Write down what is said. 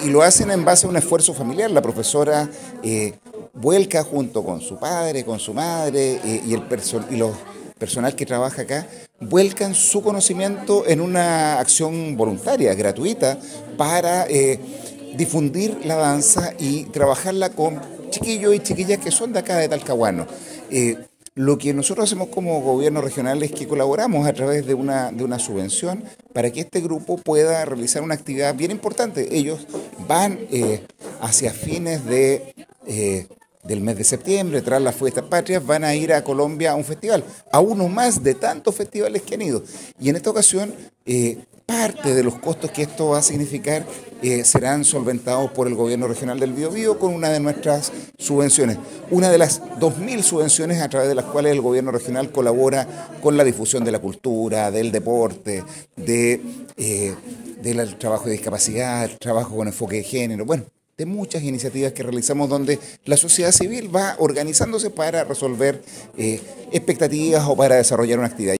y lo hacen en base a un esfuerzo familiar. La profesora vuelca junto con su padre, con su madre y los personal que trabaja acá, vuelcan su conocimiento en una acción voluntaria, gratuita, para difundir la danza y trabajarla con chiquillos y chiquillas que son de acá de Talcahuano. Lo que nosotros hacemos como gobierno regional es que colaboramos a través de una subvención para que este grupo pueda realizar una actividad bien importante. Ellos van hacia fines del mes de septiembre, tras las fiestas patrias, van a ir a Colombia a un festival, a uno más de tantos festivales que han ido. Y en esta ocasión, parte de los costos que esto va a significar serán solventados por el gobierno regional del Biobío con una de nuestras subvenciones, una de las 2.000 subvenciones a través de las cuales el gobierno regional colabora con la difusión de la cultura, del deporte, del trabajo de discapacidad, el trabajo con enfoque de género, bueno, de muchas iniciativas que realizamos donde la sociedad civil va organizándose para resolver expectativas o para desarrollar una actividad.